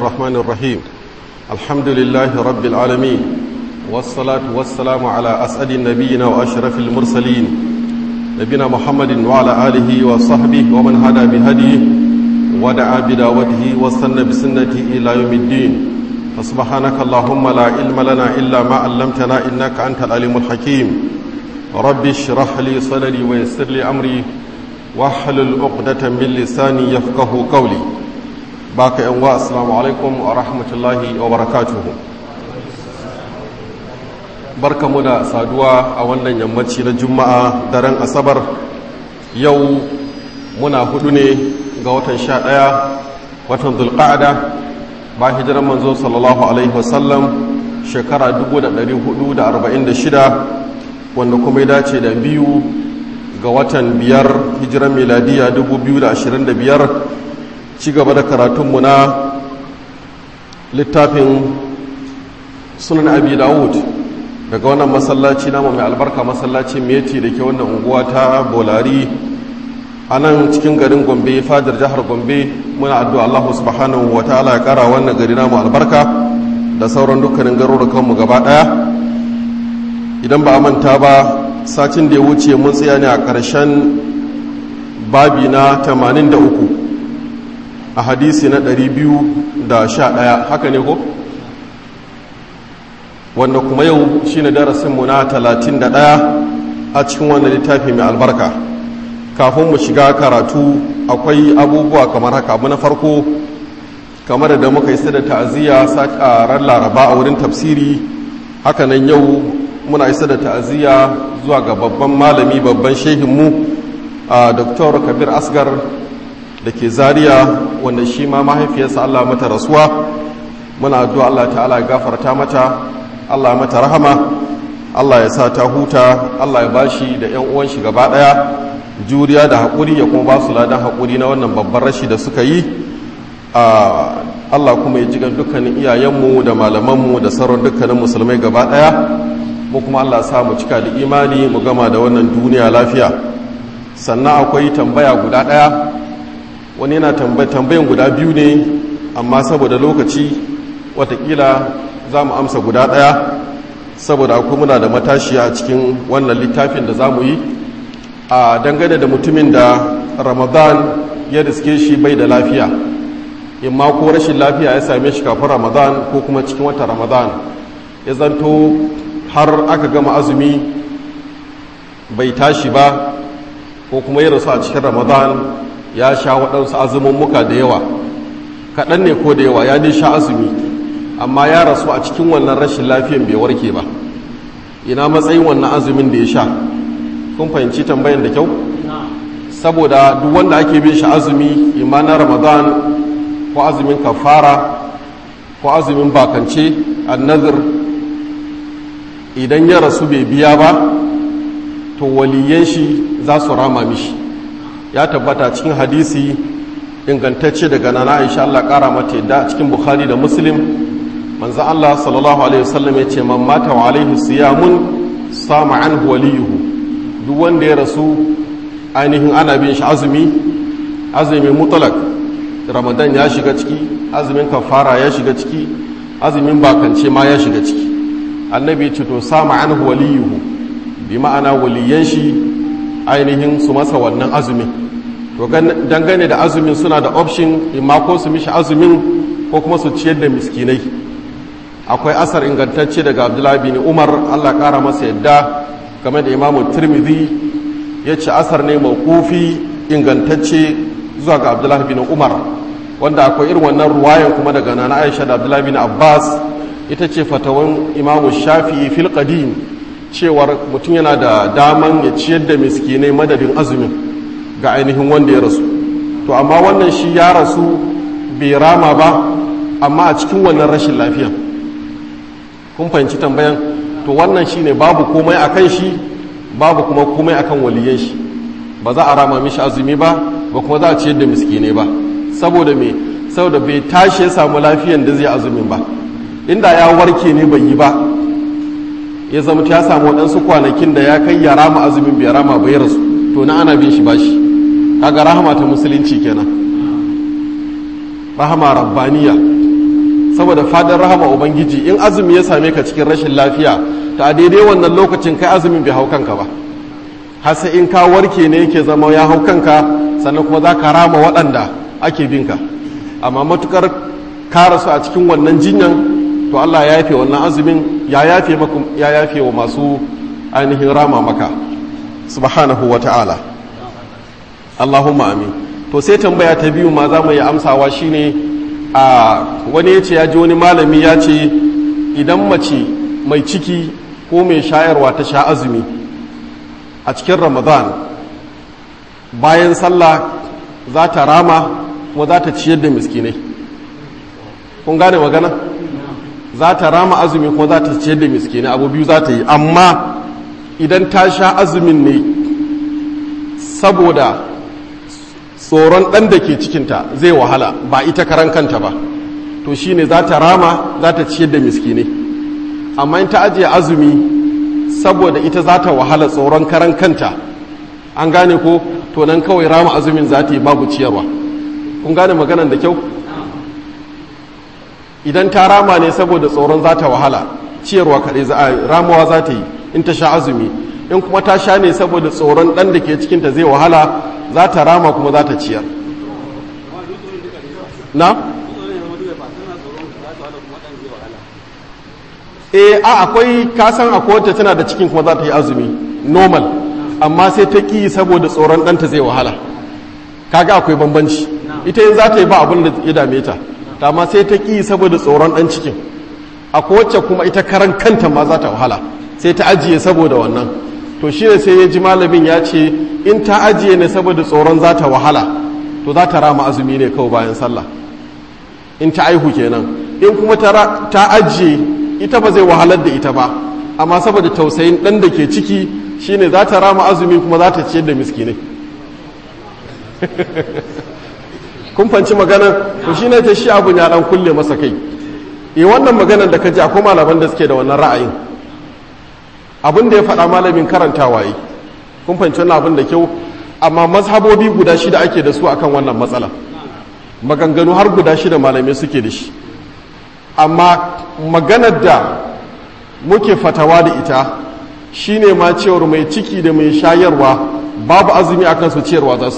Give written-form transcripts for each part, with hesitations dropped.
الرحمن الرحيم الحمد لله رب العالمين والصلاة والسلام على أسعد النبيين وأشرف المرسلين نبينا محمد وعلى آله وصحبه ومن هدى بهديه ودعا بدعوته واستنى بسنته إلى يوم الدين فسبحانك اللهم لا علم لنا إلا ما علمتنا إنك أنت العليم الحكيم رب اشرح لي صدري ويسر لي أمري واحلل عقدة من لساني يفقه قولي باقي أنواع السلام عليكم ورحمة الله وبركاته barka mu da saduwa a wannan yammaci na juma'a daren asabar yau muna hudu ne ga watan 11 watan zulqa'ada ba hijiran manzo sallallahu alaihi wasallam shekara 1446 wanda kuma ya dace da 2 ga watan 5 hijiran miladiya 2025 ci gaba da karatunmu na littafin sunan abi dawud daga wannan masallaci namu mai albarka masallaci meti da ke wannan unguwa ta bolari a nan cikin garin gombe fadar jihar gombe muna addu'a Allah subhanahu wa ta'ala ya kara wannan gari namu albarka da sauran dukkanin garurukanmu gaba daya idan ba a manta ba satin da ya wuce mun tsaya ne a ƙarshen babi na 83 a hadisi na 211 haka ne ko wanda kuma yau shine darasinmu na 31 a cikin wannan littafi mai albarka kafin mu shiga karatu akwai abubuwa kamar haka abu na farko kamar da muka yi da ta'aziyya a ran laraba a wurin tafsiri hakanan yau muna isa da ta'aziyya zuwa ga babban malami babban shehinmu a Dr. Kabir Asgar da ke Zaria wanda shi ma mahaifiyarsa Allah mata rasuwa muna addu'a Allah ta'ala ya gafarta mata Allah ya mata rahama Allah ya sa ta huta Allah ya bashi da ƴan uwan shi gaba daya juriya da haƙuri ya kuma ba su ladan haƙuri na wannan babban rashi da suka yi Allah kuma ya jigan dukkanin iyayenmu da malamanmu da sauran dukkanin musulmai gaba daya mu kuma Allah sa mu cika da imani mu gama da wannan duniya lafiya sannan akwai tambaya guda daya wani yana tambayan guda biyu ne amma saboda lokaci watakila za mu amsa guda daya saboda akwai muna da matashiya a cikin wannan littafin da za mu yi a dangane da mutumin da ramadan ya riske shi bai da lafiya imma ko rashin lafiya ya same shi kafin ramadan ko kuma cikin wata ramadan ya zanto har aka gama azumi bai tashi ba ko kuma ya rasu a cikin ramadan ya sha waɗansu azumummuka da yawa kaɗan ne ko da yawa ya dai sha azumi amma ya rasu a cikin wannan rashin lafiyan bai warke ba ina matsayin wannan azumin da ya sha kun fahimci tambayan da kyau saboda duk wanda ake bin shi azumi imanin ramadan ko azumin kafara ko azumin bakance annazir idan ya rasu bai biya ba to waliyan shi za su rama mishi ya tabbata cikin hadisi ingantacce daga nana Aisha Allah kara mata yadda cikin Bukhari da Muslim manzo Allah sallallahu alaihi wasallam yace man mata wa alaihi siyamun sama anhu waliyuhu duk wanda ya rasu ainihin ana bin shi azumi mutlaq Ramadan ya shiga ciki azumin kafara ya shiga ciki azumin bakance ma ya shiga ciki annabi ya ce to sama anhu waliyuhu bi ma'ana waliyan shi ainihin su masa wannan azumin to dangane da azumin suna da option imma ko su mishi azumin ko kuma su ciyar da miskinai akwai asar ingantacce daga Abdullahi bin Umar Allah kara masa yadda game da Imam Tirmidhi yace asar ne mawqufi ingantacce zuwa ga Abdullahi bin Umar wanda akwai irin wannan ruwayan kuma daga Nana Aisha da Abdullahi bin Abbas ita ce fatawan Imam Shafi'i fil qadim cewar mutum yana da daman ya ciyar da miskinai madadin azumin ga ainihin wanda ya rasu to amma wannan shi ya rasu bai rama ba amma a cikin wannan rashin lafiya kun fahimci tambayan to wannan shine babu komai akan shi babu kuma komai akan waliyan shi ba za a rama mishi azumi ba kuma za a ciyar da miskinai ba saboda me saboda bai tashi ya samu lafiyan da zai azumin ba inda ya warke ne bai yi ba ya zama ya samu waɗansu kwanakin da ya kai ya rama azumin bai rama bai rasu to na ana bin shi bashi kaga rahama ta musulunci kenan rahama rabbaniya saboda fadar rahama ubangiji in azumi ya same ka cikin rashin lafiya ta daidai wannan lokacin kai azumin bai hau kanka ba, har sai in ka warke ne yake zama ya hau kanka, sannan kuma za ka rama waɗanda ake binka. Amma matukar ka rasu a cikin wannan jinyan, to Allah ya yafe wannan azumin, ya yafe wa masu ainihin rama maka subhanahu wa ta'ala. Allahumma amin. To sai tambaya ta biyu ma za mu yi amsawa shine wani ya ce ya ji wani malami ya ce idan mace mai ciki ko mai shayarwa ta sha azumi a cikin Ramadan, bayan sallah za ta rama kuma za ta ciyar da miskinai. Kun gane magana? Za ta rama azumi kuma za ta ciyar da miskinai, abu biyu za ta yi. Amma idan ta sha azumin ne saboda tsoron ɗan da ke cikinta zai wahala, ba ita karan kanta ba, to shi ne za ta rama, za ta ciyar da miskinai. Amma in ta ajiye azumi saboda ita za ta wahala tsoron karan kanta, an gane ko, to nan kawai rama azumin za ta yi babu ciyarwa. Kun gane maganan da kyau? Idan ta rama ne saboda tsoron za ta wahala, ciyarwa kaɗai ramawa za ta yi in ta sha azumi. In kuma ta sha ne saboda tsoron ɗan da ke cikinta zai wahala, za ta rama kuma za ta ciyar. Na? Akwai kasan akwai wacce tana da cikin kuma za ta yi azumi normal, amma sai ta ƙi saboda tsoron ɗanta zai wahala. Kaga akwai bambanci. Ita yin za ta yi ba abin da ya dame ta, amma sai ta ƙi saboda tsoron ɗan cikin. Akwai wacce kuma ita karan kanta ma za ta wahala, sai ta ajiye saboda wannan. To shi ne sai ya ji malamin ya ce in ta ajiye ne saboda tsoron za ta wahala, to za ta rama azumi ne kawai bayan sallah, in ta aihu kenan. In kuma ta ajiye ita ba zai wahalar da ita ba, amma saboda tausayin ɗan da ke ciki shine za ta rama azumi kuma za ta ciyar da miskinai. Kun fanci maganar? To shi ne ta shi abun ya ɗan kulle masa kai. Wannan maganar da ka ji akwai malaman da suke da wannan ra'ayin. Abin da ya faɗa malamin karantawa yi. Kun fanci wannan abin da kyau, amma mazhabobi guda shida ake da su akan wannan matsala. Maganganu har guda shida malamai suke da shi. Amma maganar da muke fatawa da ita shine ma cewar mai ciki da mai shayarwa babu azumi akan su ciyarwa za su.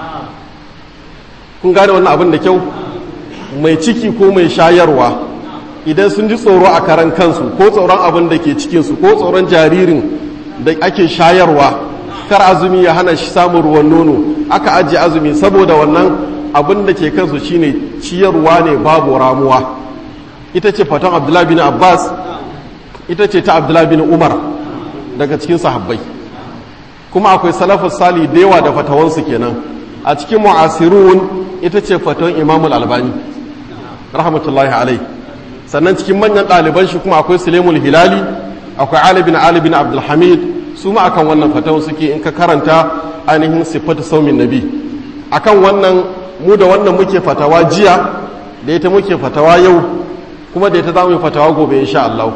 Kun gane wannan abin da kyau? Mai ciki ko mai shayarwa idan sun ji tsoro a karan kansu, ko tsoron abin da ke cikinsu, ko tsoron jaririn da ake shayarwa, kar azumi ya hana shi samun ruwan nono, aka ajiye azumi saboda wannan, abin da ke kansu shine ciyarwa ne babu ramuwa. Ita ce fatan Abdullahi bin Abbas, ita ce ta Abdullahi bin Umar daga cikin sahabbai. Kuma akwai salafus sali da yawa da fatawansu kenan. A cikin mu'asirun ita ce fatan Imamul Albani rahmatullahi alai. Sannan cikin manyan ɗaliban shi kuma akwai Sulaimul Hilali, akwai Ali bin Abdul Hamid, su ma akan wannan fatawan suke in ka karanta ainihin sifatu saumin nabi. Akan wannan mu da wannan muke fatawa jiya, da ita muke fatawa yau, kuma da ita za mu yi fatawa gobe insha Allah.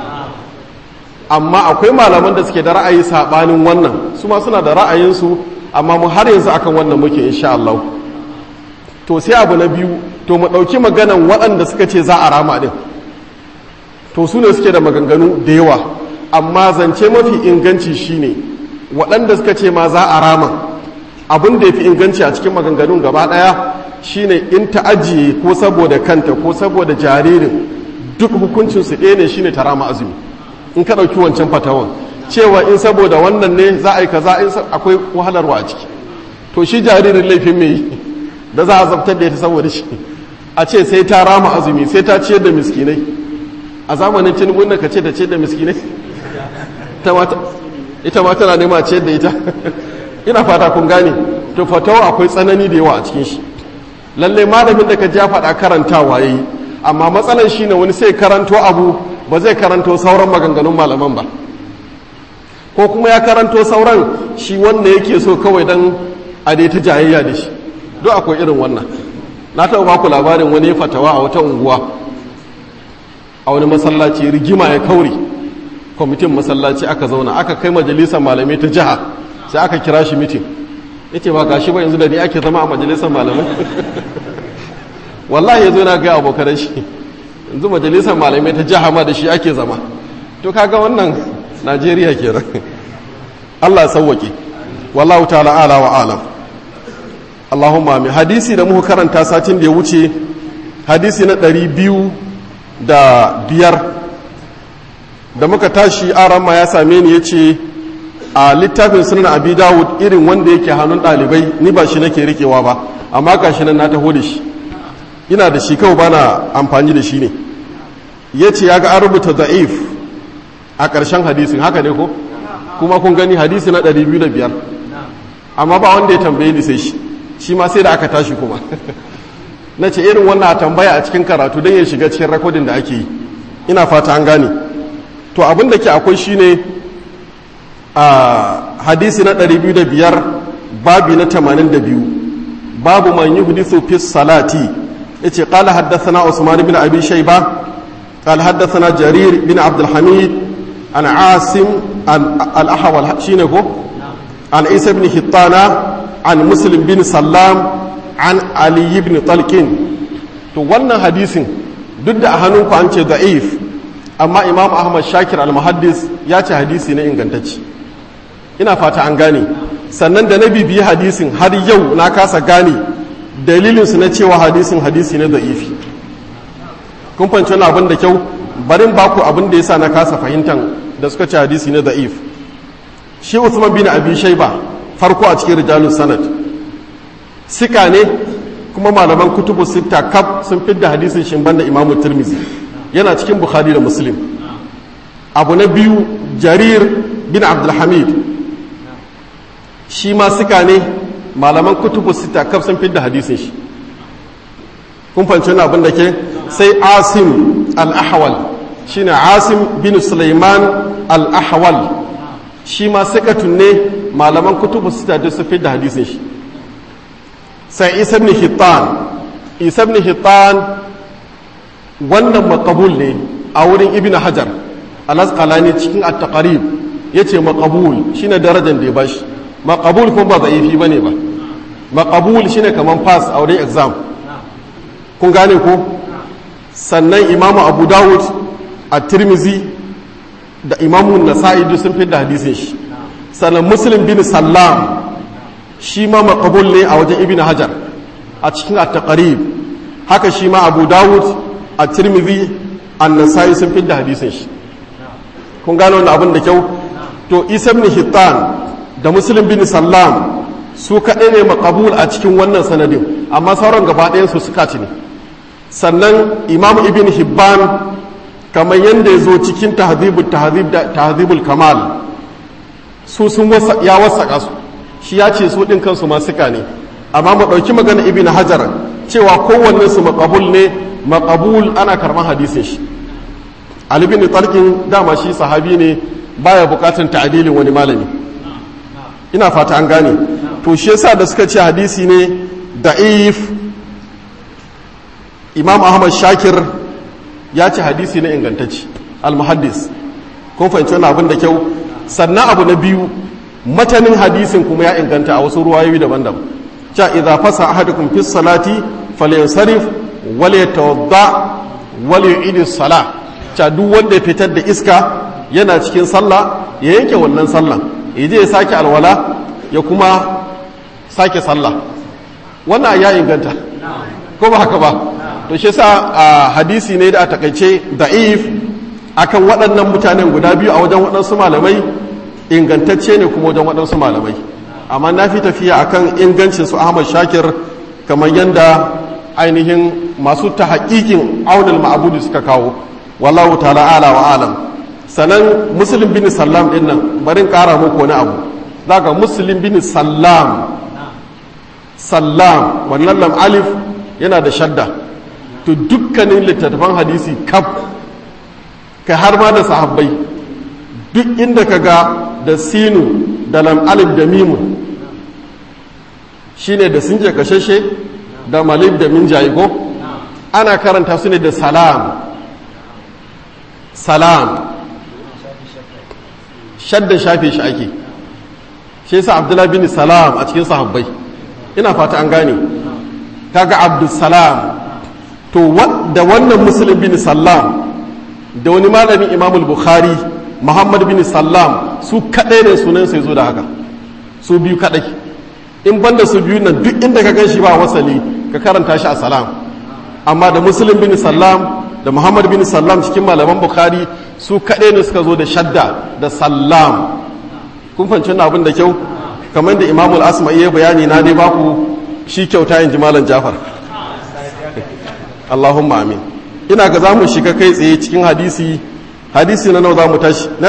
Amma akwai malaman da suke da ra'ayi sabanin wannan, su ma suna da ra'ayinsu, amma mu har yanzu akan wannan muke insha Allah. To sai abu na biyu, to mu ɗauki maganan waɗanda suka ce za a rama ɗin. To su ne suke da maganganu da yawa, amma zance mafi inganci shine waɗanda suka ce ma za a rama, abin da ya fi inganci a cikin maganganun gaba ɗaya shine in ta ajiye ko saboda kanta ko saboda jaririn, duk hukuncinsu ɗaya ne shine ta rama azumi. In ka ɗauki wancan fatawan cewa in saboda wannan ne za a yi kaza, in akwai wahalarwa a ciki, to shi jaririn laifin mai da za a zabtar da ita saboda shi, a ce sai ta rama azumi, sai ta ciyar da miskinai. A zamanin Tinubu na ka ce da ciyar da miskinai, ita ma tana nema ciyar da ita. Ina fata kun gane. To fatawa akwai tsanani da yawa a cikin shi. Lalle malamin da ka ja faɗa karantawa yayi, amma matsalan shine wani sai karanto abu ba zai karanto sauran maganganun malaman ba, ko kuma ya karanto sauran shi wanda yake so kawai dan a dai ta jayayya da shi. Duk akwai irin wannan. Na taɓa baku labarin wani fatawa a wata unguwa, a wani masallaci rigima ya kauri, kwamitin masallaci aka zauna aka kai majalisar malamai ta jiha, sai aka kira shi mitin. Yace ba gashi ba yanzu da ni ake zama a majalisar malamai. Wallahi yazo na ga abokan shi yanzu majalisar malamai ta jiha ma da shi ake zama. To kaga wannan Najeriya kenan. Allah sauwake. Wallahu ta'ala ala wa alam. Allahumma amin. Hadisi da muka karanta satin da ya wuce, hadisi na 205 da muka tashi aran ma ya same ni yace a littafin sunan Abi Dawud irin wanda yake hannun ɗalibai ni ba shi nake rikewa ba, amma gashi nan na taho da shi. Ina da shi kawai bana amfani da shi ne. Yace ya ga an rubuta da'if a ƙarshen hadisin, haka ne ko? Kuma kun gani hadisi na 205, amma ba wanda ya tambaye ni sai shi ma sai da aka tashi kuma. Na ce irin wannan tambaya a cikin karatu don ya shiga cikin rakodin da ake yi. Ina fata an gane. To abin da ke akwai shi ne a hadisi na 205 babi na 82, babu man yuhdithu fi salati. Yace qala haddathana Usman ibn Abi Shayba qala haddathana Jarir bin Abdul Hamid an Asim al-Ahwal shine ko an Isa ibn Hittana an Muslim bin Sallam an Ali ibn Talqin. To wannan hadisin duk da a hannunku an ce da'if, amma Imam Ahmad Shakir al-Muhaddis ya ce hadisi ne ingantacce. Ina fata an gane. Sannan da na bibiyi hadisin har yau na kasa gane dalilinsu na cewa hadisi ne da'ifi. Kun fahimci wani abin da kyau, barin baku abin da yasa na kasa fahimtan da suka ce hadisi ne da'if. Shi Usman bin Abi Shayba farko a cikin rijalus sanad sika ne, kuma malaman kutubu sita kaf sun fidda hadisin shi banda Imam Tirmidhi, yana cikin Bukhari da Muslim. Abu na biyu Jarir bin Abdul Hamid shi ma sika ne, malaman kutubu sita kaf sun fidda hadisin shi. Kun fahimci wani abin da ke sai Asim al-Ahwal shine Asim bin Sulaiman al-Ahwal shi ma sikatun ne, malaman kutubu sita da su fidda hadisin shi. Sai Isa ibn Hittan wannan maqbul ne a wurin Ibn Hajar al-Asqalani cikin at-Taqrib yace maqbul shine darajar da ya bashi. Maqbul kuma ba da'ifi bane ba. Maqbul shine kaman pass a wurin exam. Kun gane ko? Sannan Imam Abu Dawud, at-Tirmidhi da Imam Nasa'i duk sun fidda hadisin shi. Sannan Muslim bin Sallam shi ma maqbul ne a wajen Ibn Hajar a cikin at-Taqrib. Haka shi ma Abu Dawud, at-Tirmidhi, an-Nasa'i sun fidda hadisin shi. Kun gano wannan abin da kyau? To Isa ibn Hittan da Muslim bin Sallam su kaɗai ne maqbul a cikin wannan sanadin, amma sauran gaba ɗayan su suka ci ne. Sannan Imam Ibn Hibban kamar yanda ya zo cikin tahdhibul kamal su sun ya wasaka su, shi ya ce su ɗin kansu ma suka ne. Amma mu ɗauki magana Ibn Hajar cewa kowanne su maqbul ne, maqbul ana karɓar hadisin shi. Ali bin Talqin dama shi sahabi ne, baya bukatun ta'dilin wani malami. Ina fata an gane. To shi yasa da suka ce hadisi ne da'if, Imam Ahmad Shakir ya ce hadisi ne ingantacce, al-Muhaddis. Kun fahimci wannan abin da kyau. Sannan abu na biyu, matanin hadisin kuma ya inganta a wasu ruwayoyi daban-daban. Cha idza fasa ahadukum fi salati falyansarif wal yatawadda wal yu'id as-salah. Cha duk wanda ya fitar da iska yana cikin sallah ya yanke wannan sallah, ya je ya sake alwala ya kuma sake sallah. Wannan ya inganta ko ba haka ba? To shi yasa hadisi ne da a takaice da'if akan waɗannan mutanen guda biyu a wajen waɗansu malamai, ingantacce ne kuma wajen waɗansu malamai. Amma na fi tafiya akan ingancin su Ahmad Shakir kamar yanda ainihin masu ta haƙiƙin aunul ma'budu suka kawo. Wallahu ta'ala ala wa alam. Sanan Muslim bin Sallam din nan barin ƙara muku wani abu. Zaka Muslim bin Sallam wannan lam alif yana da shadda. To dukkanin littattafan hadisi kaf kai har ma da sahabbai duk inda ka ga da sinu da lam alif da mimun shine da sun je kashashe da malif da min jayigo ana karanta su ne da salam shadda shafe shi ake. Shi yasa Abdullah bin Salam a cikin sahabbai, ina fata an gane, kaga Abdus Salam. to da wannan Muslim bin Sallam da wani malamin Imamul Bukhari Muhammad bin Sallam su kadai ne sunan sai zo da haka, su biyu kadai. In banda su biyu nan duk inda ka gan shi ba wasali ka karanta shi a salam, amma da Muslim bin Sallam da Muhammad bin Sallam cikin malaman Bukhari su kadai ne suka zo da shadda da Sallam. Kun fahimci wannan abin da kyau, kamar da Imamul Asma'i ya bayani na dai baku shi kyauta yin jimalan Jafar. Allahumma amin. Ina ga za mu shiga kai tsaye cikin hadisi na nawa za mu tashi na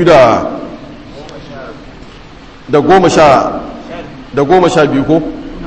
212 ko?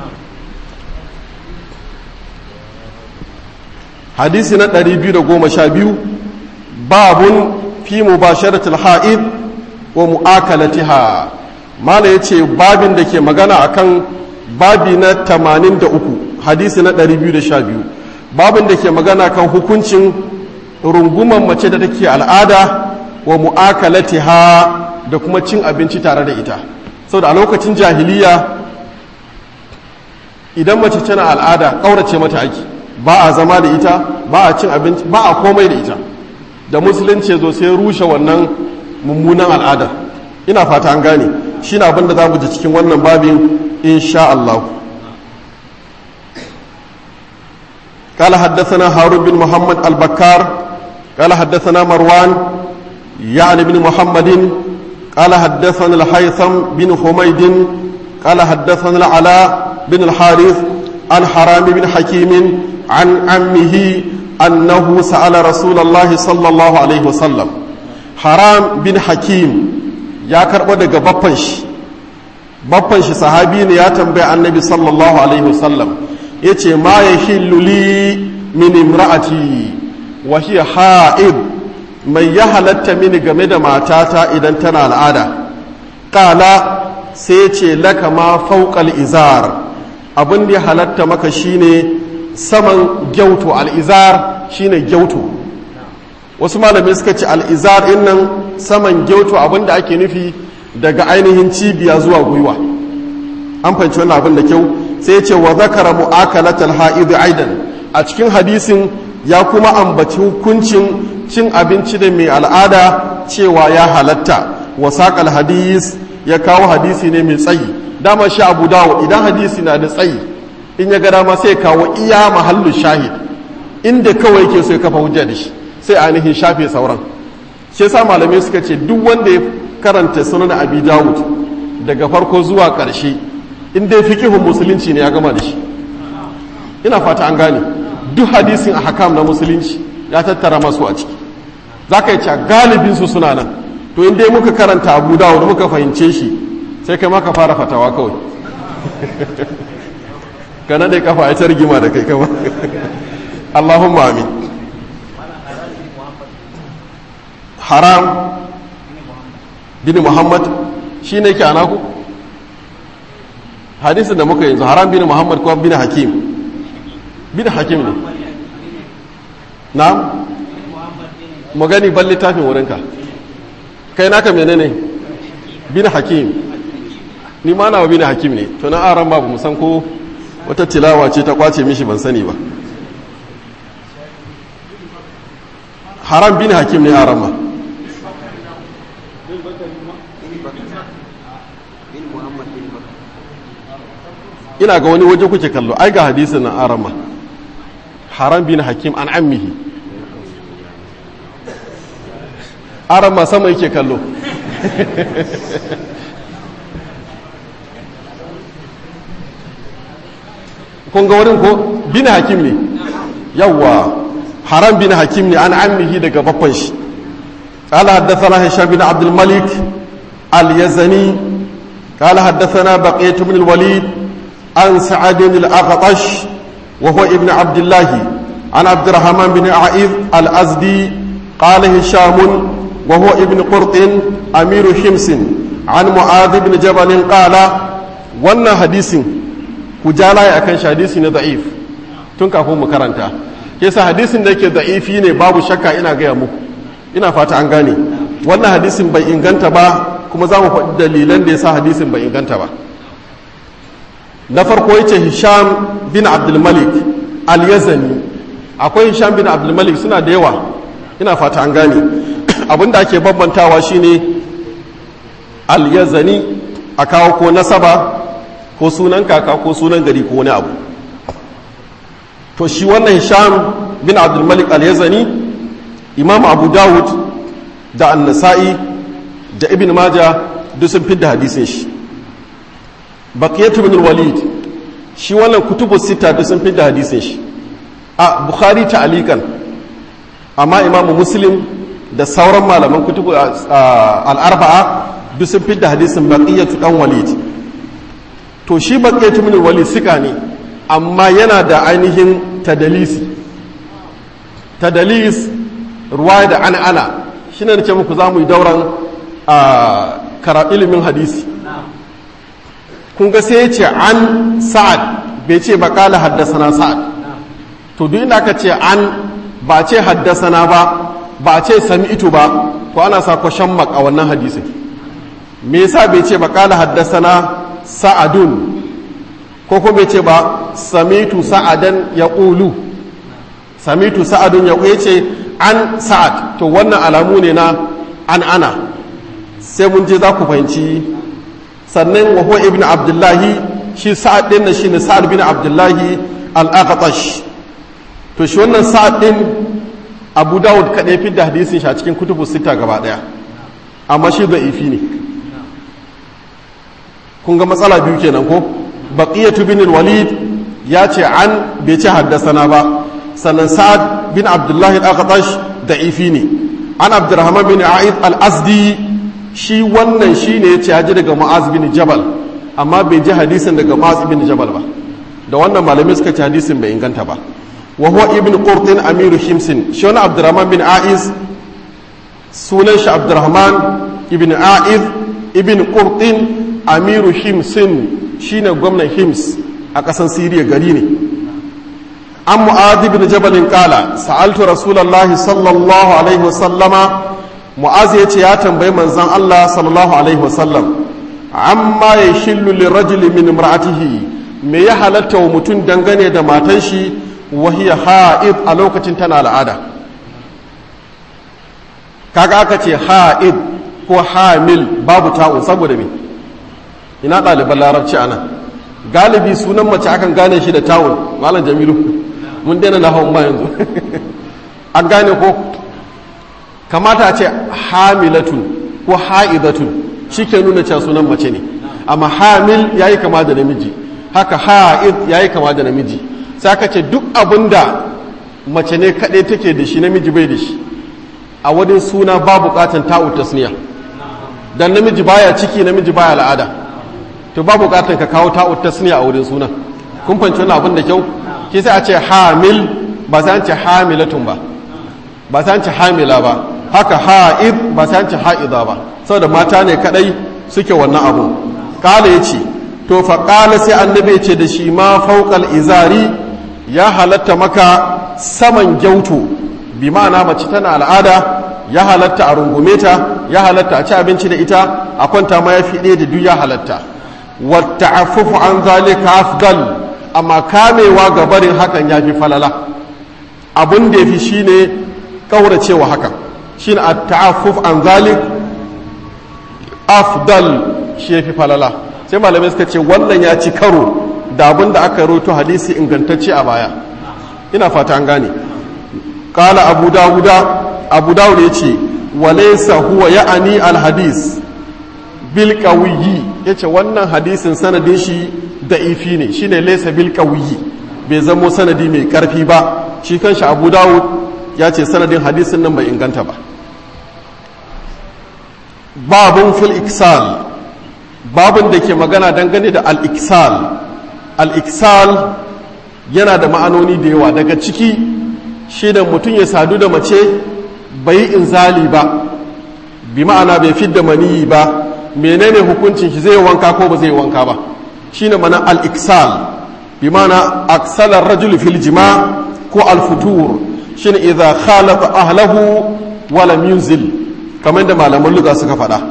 Hadisi na 212 babun fi mubasharatul ha'id wa mu'akalatiha. Mala yace babin da ke magana akan babi na 83 hadisi na 212 babin da ke magana kan hukuncin runguman mace da take al'ada wa mu'akalatiha da kuma cin abinci tare da ita. Saboda a lokacin jahiliya idan mace tana al'ada ƙaurace mata ake, ba a zama da ita, ba a cin abinci, ba a komai da ita. Da musulunci zo sai rushe wannan mummunan al'adar. Ina fata an gane shi na abin da za mu ji cikin wannan babin insha Allah. قال حدثنا هارون بن محمد البكار قال حدثنا مروان يعني بن محمد قال حدثنا الهيثم بن حميد قال حدثنا العلاء بن الحارث عن حرام بن حكيم عن عمه أنه سأل رسول الله صلى الله عليه وسلم. حرام بن حكيم يا كربو daga babban shi sahabi ne ya tambaya annabi sallallahu alaihi wasallam yace ma yahillu li min imraati wa hiya ha'id, mai ya halatta mini game da matata idan tana al'ada. Qala sai ce laka ma fawqal izar, abin da ya halatta maka shine saman gyauto. Al'izar shine gyauto. Wasu malamai suka ce al'izar din nan saman gyauto abin da ake nufi daga ainihin cibiya zuwa gwiwa. An fahimci wannan abin da kyau. Sai ce wa zakara mu'akalatal ha'id aidan, a cikin hadisin ya kuma ambaci hukuncin cin abinci da mai al'ada cewa ya halatta. Wa saqal hadis, ya kawo hadisi ne mai tsayi. Dama shi Abu Dawud idan hadisi na da tsayi in ya ga dama sai kawo iya mahallu shahid inda kawai yake so ya kafa hujja da shi, sai ainihin shafe sauran. Shi yasa malamai suka ce duk wanda ya karanta sunan Abi Dawud daga farko zuwa ƙarshe in dai fiqhun musulunci ne ya gama da shi. Ina fata an gane duk hadisin ahkam na musulunci ya tattara masu a ciki. Zaka yi cewa galibin su suna nan. To in dai muka karanta Abu Dawud muka fahimce shi sai kai ma ka fara fatawa kawai. Kana dai kafa ya targima da kai kama. Allahumma amin. Haram bin Muhammad shi ne ke anaku? Hadisin da muka yanzu Haram bin Muhammad ko bin Hakim? Bin Hakim ne. Na'am? Magani ban littafin wurinka. Kai naka menene? Bin Hakim. Ni ma nawa bin Hakim ne. To na aran babu musan ko wata tilawa ce ta kwace mishi ban sani ba. Haram bin Hakim ne aran ma. Ina ga wani waje kuke kallo, ai ga hadisin nan arama. Haram bin Hakim an ammihi. Arama sama yake kallo. Kun ga wurin ko bin Hakim ne? Yawwa. Haram bin Hakim ne an ammihi daga babban shi. قال حدثنا هشام بن عبد الملك اليزني قال حدثنا بقية بن الوليد عن سعد الأغطش وهو ابن عبد الله عن عبد الرحمن بن عائذ الأزدي قال هشام وهو ابن قرط أمير حمص عن معاذ بن جبل قال وانا حديث كجالا يكن حديث ضعيف تنكفو مكرنتا yasa hadisin da yake da'ifi ne babu shakka ina gaya muku, ina fata an gane wannan hadisin bai inganta ba, kuma za mu faɗi dalilan da yasa hadisin bai inganta ba. Na farko yace Hisham bin Abdul Malik al-Yazani akwai Hisham bin Abdul Malik, suna da yawa, ina fata an gane. Abinda ake bambantawa shine al-Yazani a kawo ko nasaba ko sunan kaka ko sunan gari ko wani abu. To shi wannan Hisham bin Abdul Malik al-Yazani, Imam Abu Dawud da An-Nasa'i da Ibn Majah duk sun fidda hadisin shi. Baqiyatu bin Walid, shi wannan kutubu sita duk sun fidda hadisin shi. A Bukhari ta'alikan, amma Imam Muslim da sauran malaman kutubu al-arba'a duk sun fidda hadisin Baqiyatu dan Walid. To shi Baqiyatu bin Walid sika ne, amma yana da ainihin tadalisi. Tadalis ruwaya da ana shi ne nace muku za mu yi dauran ilimin hadisi. Kun ga sai ya ce an Sa'ad, bai ce ba kala haddasana Sa'ad. To duk inda aka ce an ba ce haddasana ba ce sami'tu ba, to ana sa kwashen mak a wannan hadisin. Me yasa bai ce ba kala haddasana Sa'adun, ko kuma bai ce ba sami'tu Sa'adan yaqulu, sami'tu Sa'adun ya ce an Sa'ad. To wannan alamu ne na ana, sai mun je za ku fahimci. Sannan wa huwa ibn Abdullahi, shi Sa'ad din na shine Sa'ad bin Abdullahi al-Aqtash. To shi wannan Sa'ad din Abu Dawud kadai fi da hadisin shi a cikin kutubu sita gaba daya, amma shi da'ifi ne. Kun ga matsala biyu kenan ko? Baqiyatu bin al-Walid ya ce an, bai ce haddasana ba. Sannan Sa'ad bin Abdullahi al-Aqtash da'ifi ne. An Abdurrahman bin A'id al-Azdi, shi wannan shi ne ya ce haji daga Mu'az bin Jabal, amma bai ji hadisin daga Mu'az bin Jabal ba. Da wannan malamai suka ce hadisin bai inganta ba. Wa huwa ibn Qurtin amiru Himsin, shi wani Abdurrahman bin A'iz sunan shi Abdurrahman ibn A'iz ibn Qurtin amiru Himsin, shine gwamnan Hims a ƙasar Siriya, gari ne. An Mu'adh ibn Jabal qala sa'altu Rasulullahi sallallahu alaihi wasallama, Mu'adh yace ya tambayi manzon Allah sallallahu alaihi wasallam, amma yashillu lirajuli min imra'atihi, me ya halatta wa mutum dangane da matan shi wa hiya ha'id a lokacin tana al'ada. Kaga aka ce ha'id ko hamil babu ta'u, saboda me? Ina ɗaliban larabci ana galibi sunan mace akan gane shi da ta'un. Malam Jamilu, mun daina na hawan ma yanzu. An gane ko? Kamata a ce hamilatun ko ha'idatun, shi ke nuna cewa sunan mace ne. Amma hamil ya yi kama da namiji, haka ha'id ya yi kama da namiji. Sai aka ce duk abinda mace ne kaɗai take da shi, namiji bai da shi, a wadin suna ba buƙatan ta'u tasniya. Dan namiji baya ciki, namiji baya al'ada, to ba buƙatan ka kawo ta'u tasniya a wurin suna. Kun fahimci wannan abin da kyau? Ki sai a ce hamil, ba sai an ce hamilatun ba sai an ce hamila ba. Haka ha'id ba sai an ce ha'ida ba, saboda mata ne kadai suke wannan abu. Kala yace, to fa kala sai annabi yace da shi ma fawqal izari, ya halatta maka saman gyauto, bi ma'ana mace tana al'ada, ya halatta a rungume ta, ya halatta a ci abinci da ita, a kwanta ma ya fi ɗaya da duk ya halatta. Wa ta'affufu an zalika afdal, amma kamewa ga barin hakan ya fi falala. Abin da ya fi shi ne ƙauracewa hakan, shi ne a ta'affuf an zalik afdal, shi ya fi falala. Sai malamai suka ce wannan ya ci karo da abin da aka roto hadisi ingantacce a baya. Ina fata an gane. Kala Abu Dawud ya ce, walaysa huwa ya'ani al-hadis bil qawiyyi, yace wannan hadisin sanadin shi da'ifi ne, shine laysa bil qawiyyi, bai zamo sanadi mai karfi ba. Shi kanshi Abu Dawud ya ce sanadin hadisin nan bai inganta ba. Babun fil iksal, babun da ke magana dangane da al-iksal. Al-iksal yana da ma'anoni da yawa, daga ciki shi da mutum ya sadu da mace bai yi inzali ba, bi ma'ana bai fidda maniyi ba, menene hukuncin shi, zai wanka ko ba zai wanka ba? Shine mana al-iksal, bi ma'ana aksala rajul fil jima' ko al-futur, shine idza khalaqa ahlahu wa lam yunzil, kamar da malaman lugha suka faɗa.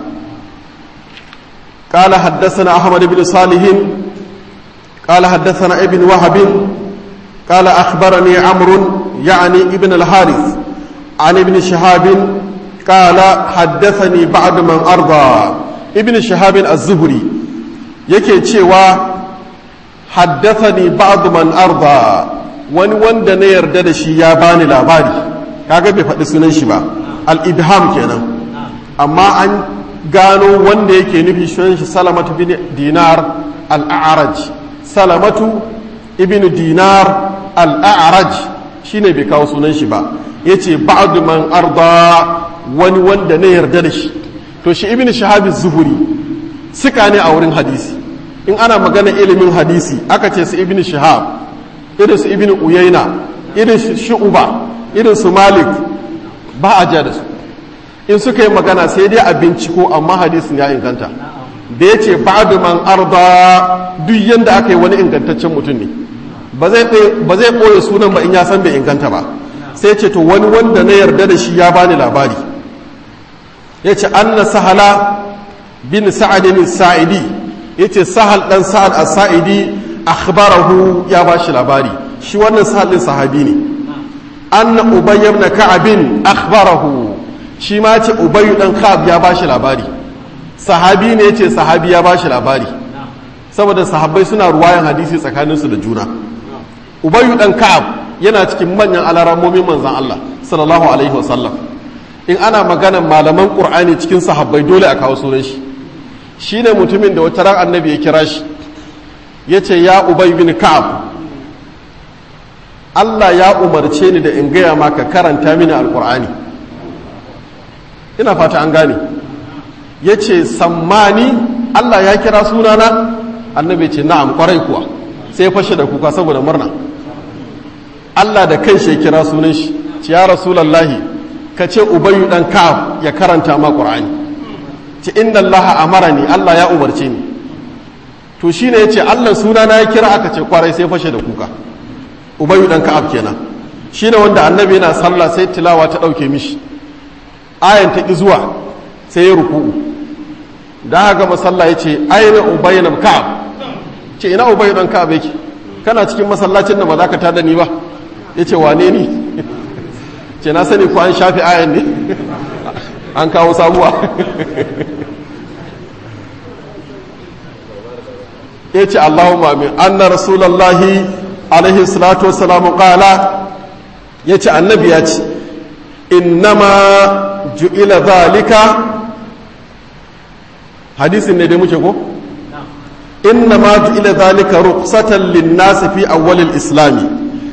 قال حدثنا أحمد بن صالح قال حدثنا ابن وهب قال أخبرني عمرو يعني ابن الحارث عن ابن شهاب قال حدثني بعد من أرضى ابن شهاب الزهري yake cewa haddathani ba'd man arda wani wanda na yarda da shi ya bani labari kaga bai faɗi sunan shi ba al-ibham kenan amma an gano wanda yake nufi sunan shi salamatu bin dinar al-a'raj salamatu ibn dinar al-a'raj shine bai kawo sunan shi ba yace ba'd man arda wani wanda na yarda da shi to shi ibn shahab az-zuhri suka ne a wurin hadisi in ana magana ilimin hadisi aka ce su ibn shahab irin su ibn uyayna irin su shu'ba irin su malik ba a ja da su in suka yi magana sai dai a binciko amma hadisin ya inganta da ya ce ba'adu man arda duk yanda aka yi wani ingantaccen mutum ne ba zai ɓoye sunan ba in ya san bai inganta ba sai ce to wani wanda na yarda da shi ya bani labari ya ce anna sahala bin sa'adin sa'idi ya ce sahal ɗan sa'ad a sa'idi akhbarahu ya ba shi labari shi wannan sahal ɗin sahabi ne anna ubayy ibn ka'abin akhbarahu shi ma ce ubayy ɗan ka'ab ya ba shi labari sahabi ne ya ce sahabi ya ba shi labari saboda sahabbai suna ruwayan hadisi tsakaninsu da juna ubayy ɗan ka'ab yana cikin manyan alaramomin manzan Allah sallallahu alaihi wasallam in ana maganan malaman qur'ani cikin sahabbai dole a kawo sunan shi shine mutumin da wata ran annabi ya kira shi yace ya ubay bin ka'ab Allah ya umarce ni da in gaya maka karanta mini alqur'ani ina fata an gane yace sammani Allah ya kira sunana annabi ce na'am kwarai kuwa sai fashe da kuka saboda murna Allah da kanshi ya kira sunan shi ce ya rasulullahi ka ce ubayyu dan ka'ab ya karanta ma qur'ani ce inna Allah amarani Allah ya umarce ni to shine yace Allah sunana ya kira aka ce kwarai sai fashe da kuka ubayyu dan ka'ab kenan shine wanda annabi yana sallah sai tilawa ta dauke mishi ayan ta ki zuwa sai ya ruku'u da haka masalla yace ayna ubayyu dan ka'ab ce ina ubayyu dan ka'ab yake kana cikin masallacin da ba za ka tada ni ba yace wane ni ce na sani ko an shafi ayan ne an kawo sabuwa ya ce Allahumma amin anna rasulallahi alaihi salatu wassalamu qala ya ce annabi ya ce innama ju'ila zalika hadisin ne dai muke ko innama ju'ila zalika ruqsatan lin-nasi fi awwal al-islami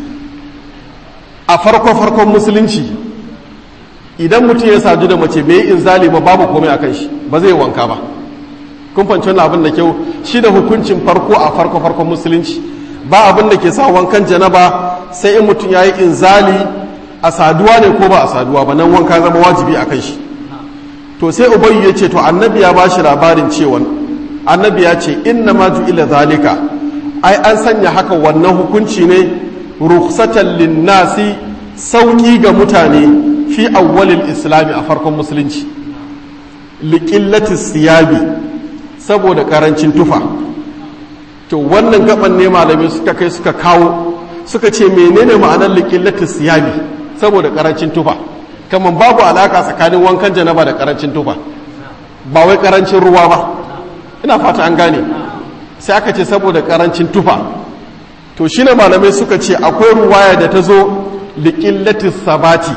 a farkon musulunci idan mutum ya sadu da mace bai inzali ba babu komai akan shi ba zai wanka ba kun fanci wannan abin da kyau shi da hukuncin farko a farkon musulunci ba abin da ke sa wankan janaba sai in mutum ya yi inzali a saduwa ne ko ba a saduwa ba nan wanka zama wajibi akan shi to sai ubayyu ya ce to annabi ya bashi labarin cewa annabi ya ce inna ma ju'ila zalika ai an sanya haka wannan hukunci ne rukhsatan lin-nasi sauki ga mutane fi awwalil islami a farkon musulunci liqillatis siyabi saboda karancin tufa to wannan gaban ne malamai suka kai suka kawo suka ce menene ma'anar liqillatis siyabi saboda karancin tufa kaman babu alaka tsakanin wankan janaba da karancin tufa ba wai karancin ruwa ba ina fata an gane sai aka ce saboda karancin tufa to shine malamai suka ce akwai ruwaya da ta zo liqillatis sabati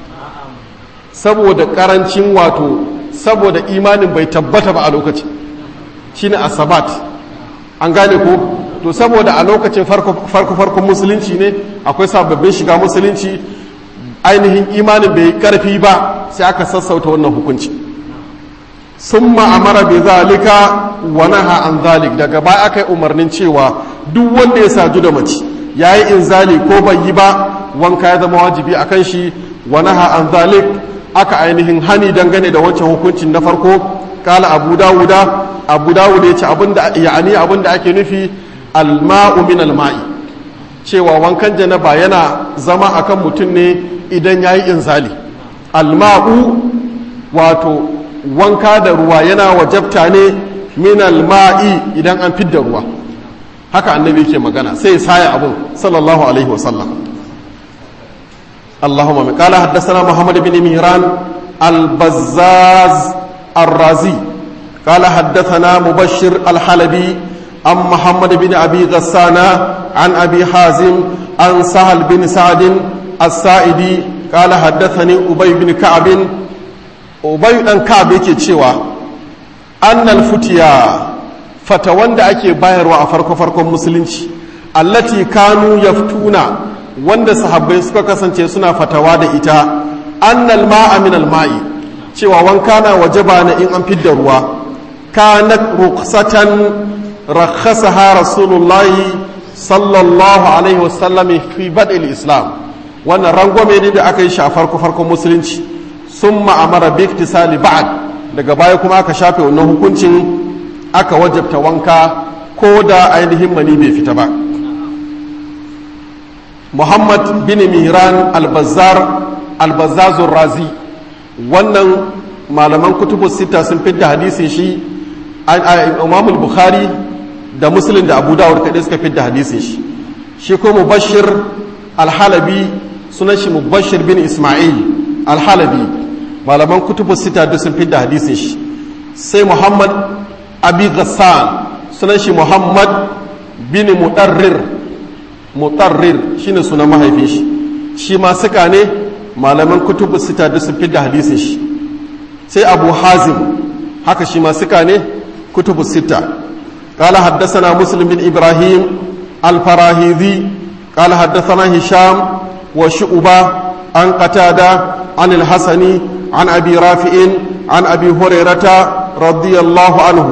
saboda karancin wato saboda imanin bai tabbata ba a lokacin shine asabat an gane ko to saboda a lokacin farkon musulunci ne akwai sababbin shiga musulunci ainihin imanin bai karfi ba sai aka sassauta wannan hukunci summa amara bi zalika wa naha an zalik daga baya aka yi umarnin cewa duk wanda ya sadu da mace yayi inzali ko bai yi ba wanka ya zama wajibi akan shi wa naha an zalik aka ainihin hani dangane da wancan hukuncin na farko kala abu dawuda ya ce abinda ake nufi alma'u min alma'i cewa wankan janaba yana zama akan mutum ne idan yayi inzali alma'u wato wanka da ruwa yana wajabta ne min alma'i idan an fidda ruwa haka annabi yake magana sai saya abun sallallahu alaihi wasallam اللهم آمين. قال حدثنا محمد بن مهران البزاز الرازي قال حدثنا مبشر الحلبي عن محمد بن أبي غسان عن أبي حازم عن سهل بن سعد السائدي قال حدثني أبي بن كعب أبي بن كعب yake cewa annal futiya fatawan da ake bayarwa a farko-farkon musulunci allati kanu yaftuna wanda sahabbai suka kasance suna fatawa da ita annal ma'a min al-ma'i cewa wanka na wajaba ne in an fidda ruwa kanat ruqsatan rakhasaha rasulullahi sallallahu alaihi wasallam fi bad'il islam wannan rangwame ne da aka yi shi a farko-farkon musulunci summa amara bi iktisali ba'd daga baya kuma aka shafe wannan hukuncin aka wajabta wanka ko da ainihin mani bai fita ba. Muhammad bin Mihran al-Bazzazur Razi wannan malaman kutubu sita sun fidda hadisin shi Imam al-Bukhari da Muslim da Abu Dawud kadai suka fidda hadisin shi ko Mubashir al-Halabi sunan shi Mubashir bin Ismail al-Halabi malaman kutubu sita duk sun fidda hadisin shi sai Muhammad Abi Ghassan sunan shi Muhammad bin Mutarrir shine sunan mahaifin shi ma suka ne malaman kutubu sita duk sun fidda hadisin shi sai Abu Hazim haka shi ma suka ne kutubu sita قال حدثنا مسلم بن إبراهيم الفراهيدي قال حدثنا هشام وشعبة عن قتادة عن الحسن عن أبي رافع عن أبي هريرة رضي الله عنه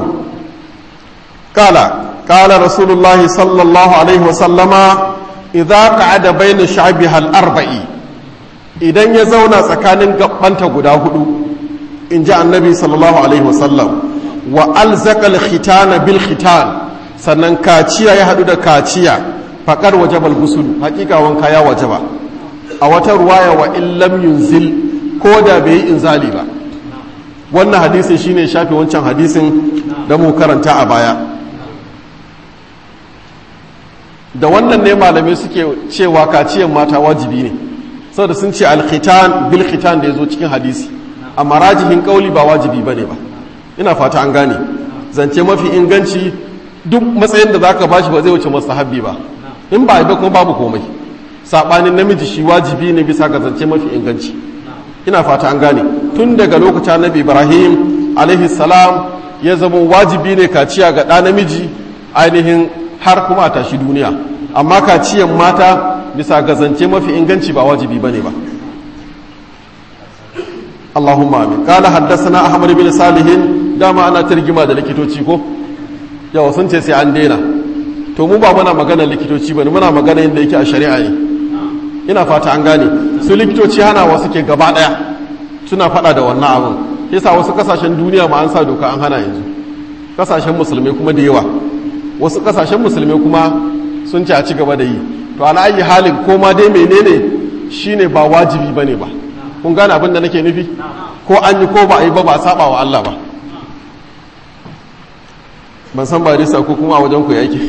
قال رسول الله صلى الله عليه وسلم إذا قعد بين شعبها الأربع إذن يزونا سكان قبنت قداه إن جاء النبي صلى الله عليه وسلم وألزق الختان بالختان sannan kaciya ya haɗu da kaciya faƙar wajabal gusul hakika wanka ya wajaba a wata ruwaya wa illam yunzil ko da bai yi inzali ba wannan hadisin shine shafi wancan hadisin da mu karanta a baya da wannan ne malamai suke cewa kaciyan mata wajibi ne saboda sun ce alkhitan bil khitan da yazo cikin hadisi amma rajihin kauli ba wajibi bane ba ina fata an gane zance mafi inganci duk matsayin da zaka bashi ba zai wuce mustahabbi ba in ba ba kuma babu komai sabanin namiji shi wajibi ne bisa ga zance mafi inganci ina fata an gane tun daga lokacin Annabi Ibrahim alaihi salam ya zama wajibi ne kaciya ga ɗa namiji ainihin har kuma a tashi duniya amma kaciyan mata bisa ga zance mafi inganci ba wajibi bane ba Allahumma amin qala haddathana Ahmad bin Salih dama ana tarjima da likitoci ko yawa sun ce sai an daina to mu ba muna magana likitoci bane muna magana yadda yake a shari'a ne ina fata an gane su likitoci hana wasu ke gaba daya suna fada da wannan abin yasa wasu kasashen duniya ma an sa doka an hana yanzu kasashen musulmai kuma da yawa wasu kasashen musulmai kuma sun ce a ci gaba da yi to ala ayi halin ko ma dai menene shine ba wajibi bane ba kun gane abin da nake nufi ko an yi ko ba a yi ba saba wa Allah ba ban san ba risa ko kuma a wajen ku yake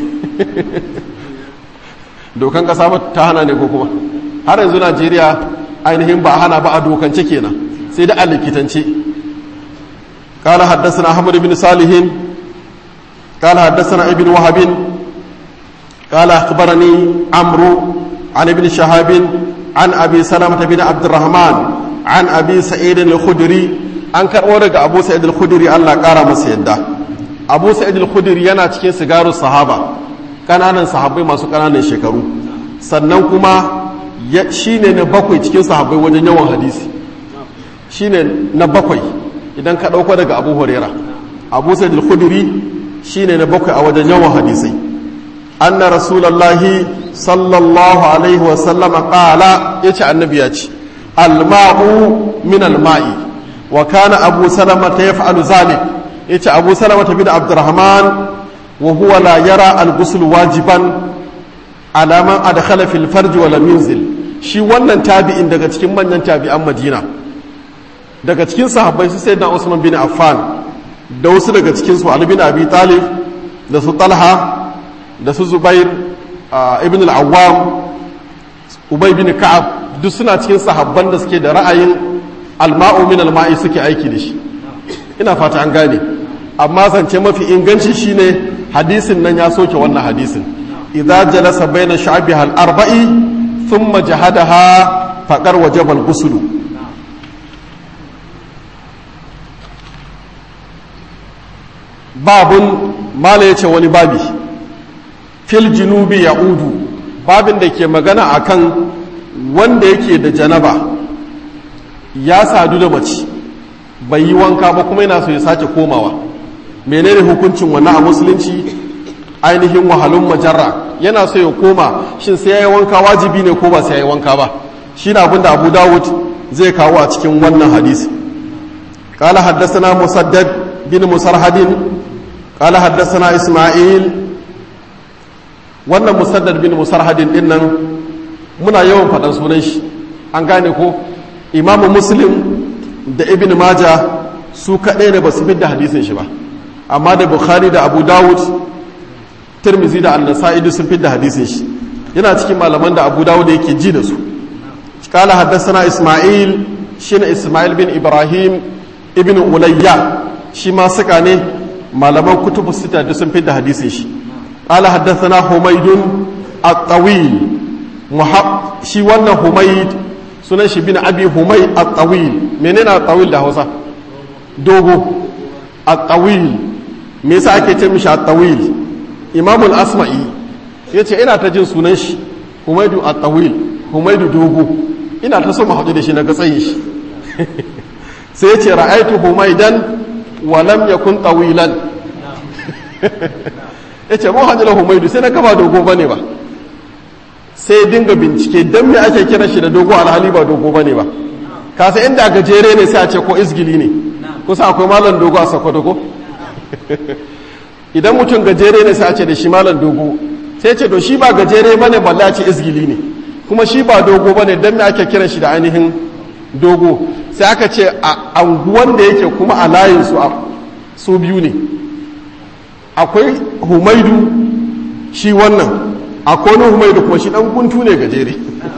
dokan kasa ta hana ne ko kuma har yanzu Najeriya ainihin ba hana ba a dokance kenan sai da alikitance قال حدثنا أحمد بن صالح قال حدثنا ابن وهب قال أخبرني عمرو عن ابن شهاب عن أبي سلمة بن عبد الرحمن عن أبي سعيد الخدري an karɓo daga abu sa'id al-khudri Allah ƙara masa yadda abu sa'id al-khudri yana cikin sigarun sahaba ƙananan sahabbai masu ƙananan shekaru sannan kuma shine na bakwai cikin sahabbai wajen yawan hadisi shine na bakwai idan ka ɗauko daga abu huraira abu sa'id al-khudri shine na bakwai a wajen yawan hadisai anna rasulullahi sallallahu alaihi wa sallama qala yace annabi ya ce al-ma'u min al-ma'i wa kana abu salama ta yaf'alu zalik yace abu salama bin abdurrahman wa huwa la yara al-ghusl wajiban ala man adkhala fil farj wa lam yunzil shi wannan tabi'in daga cikin manyan tabi'an Madina daga cikin sahabbai su sayyidina Usman bin Affan da wasu daga cikin su Ali bin Abi Talib da su Talha da su Zubair ibn al-Awwam Ubay bin Ka'ab duk suna cikin sahabban da suke da ra'ayin alma'u min alma'i suke aiki da shi. Ina fata an gane, amma zance mafi inganci shine hadisin nan ya soke wannan hadisin, idza jalasa baina sha'biha al-arba'i thumma jahadaha faqar wajaba al-ghusl. babun mala yace wani babi fil junubi ya'udu, babin da ke magana akan wanda yake da janaba ya sadu da mace bai yi wanka ba kuma yana so ya sake komawa, menene hukuncin wannan a musulunci? ainihin wahalun majarra, yana so ya koma, shin sai ya yi wanka wajibi ne ko ba sai ya yi wanka ba? shi na abinda Abu Dawud zai kawo a cikin wannan hadisi. قال حدثنا مسدد بن مسرهد قال حدثنا إسماعيل. wannan musaddad bin musarhadin din nan muna yawan faɗan sunan shi, an gane ko? Imamu Muslim da Ibn Maja su kaɗai ne ba su fidda hadisin shi ba, amma da Bukhari da Abu Dawud, Tirmizi da An-Nasa'i sun fidda hadisin shi, yana cikin malaman da Abu Dawud yake ji da su. Qala haddathana Isma'il, shine Isma'il bin Ibrahim ibn Ulayya, shi ma suka ne, malaman kutubu sita da sun fidda hadisin shi. قال حدثنا حميد الطويل shi wannan Humayd sunan shi bin Abi Humayd at-Tawil. menene at-Tawil da Hausa? Dogo. at-Tawil me yasa ake ce mishi at-Tawil? Imam al-Asma'i yace ina ta jin sunan shi Humaydu at-Tawil, Humaydu dogo, ina ta so mu haɗu da shi na ga tsayin shi sai yace ra'aytu Humaydan wa lam yakun tawilan ya ce mun hajjala Humaydu sai na gaba dogo ba ne ba, sai dinga bincike don me ake kiran shi da dogo alhali ba dogo ba ne ba. kasa inda gajere ne sai a ce ko izgili ne, kusa akwai malam dogo a Sokoto ko idan mutum gajere ne sai a ce da shi malam dogo, sai ce to shi ba gajere ba ne balle a ce izgili ne, kuma shi ba dogo ba ne don me ake kiran shi da ainihin dogo. sai aka ce a anguwan da yake kuma a layinsu su biyu ne, akwai Humaydu shi wannan, akwai wani Humaydu kuma shi dan guntu ne gajere